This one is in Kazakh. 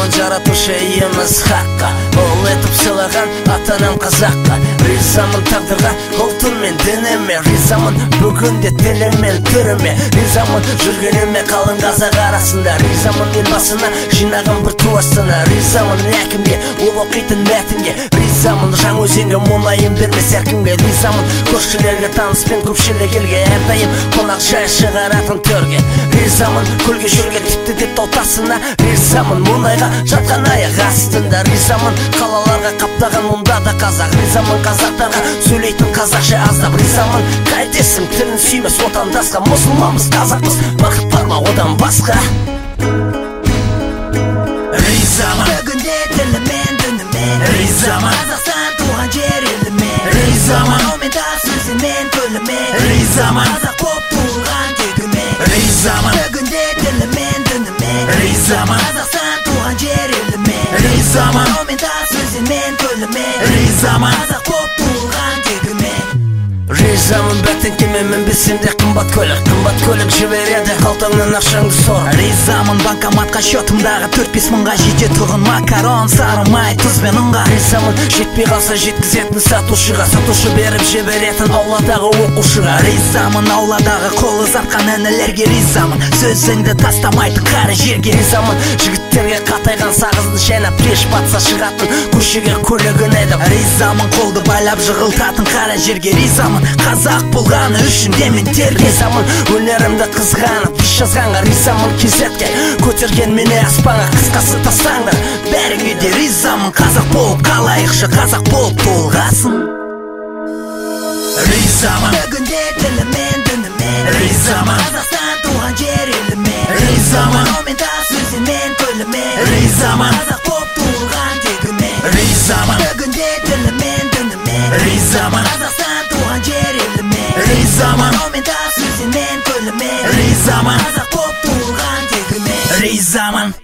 Ризамын жаратушы иеміз хаққа, ол етіп сыйлаған ата-анам қазаққа. Ризамын тағдырға, ұлтым мен дініме, ризамын бүгінде тілім мен түріме, ризамын жүргеніме қалың қазақ арасында, ризамын елбасына жинаған бір туысына, ризамын әкімге, ол оқитын мәтінге, ризамын Жаңаөзенге мұңайын бермес әркімге, ризамын көршілерге, таныс пен көпшілік елге, әрдайым қонақ жай шығаратын төрге, ризамын көлге жүрге тіпті деп таутасына, ризамын мұнайға жатқан аяқ астында, ризамын қалаларға қаптаған мұнда да қазақ, ризамын қазақтарға сөйлейтін қазақша аздап, ризамын қайтесің тілін сүймес отандасқа, мұсылманбыз қазақпыз, бақыт бар ма одан басқа. Ризамын бүгінде тілімен дінімен, ризамын Қазақстан туған жер елімен, ризамын мен да сөзімен көлімен, ризамын қазақ боп туылған тегімен, ризамын бүгінде тілімен дінімен, ризамын Қазақстан туған жер елімен, ризамын мен да сөзімен көлімен, ризамын қазақ боп туылған тегімен. Ризамын бәктен кемемен білсем де қымбат көлік жібереді қалтаңнан ақшаңды сор. Ризамын банкоматқа счетымдағы 4-5 мыңға жететұғын макарон, сары май, тұз бен ұнға. Ризамын жетпей қалса жеткізетін сатушыға, сатушы беріп жіберетін ауладағы оқушыға. Ризамын ауладағы қолы ұзартқан інілерге, ризамын сөзіңді тастамайтын қары жерге. Ризамын жігіттерге қатайған сағызды шайнап кеш батса шығатын көшеге көлігін айдап. Ризамын қолды байлап жығылтатын қара жерге, ризамын қазақ болғаны үшін демен терге. Ризамын өнерімді қызғанып іш жазғанға, ризамын кезетке көтерген мені аспанға, қысқасы тастаңдар бәріңе де ризамын, қазақ болып қалайықшы, қазақ болып толғасын. Ризамын бүгінде тілімен дінімен, ризамын Қазақстан туған жер елімен, ризамын мен да сөзімен көлімен, ризамын қазақ болып туылған тегімен, ризамын бүгінде тілімен дінімен, ризамын Қазақстан туған жер елімен, ризамын мен да сөзімен көлімен, ризамын қазақ болып туылған тегімен, ризамын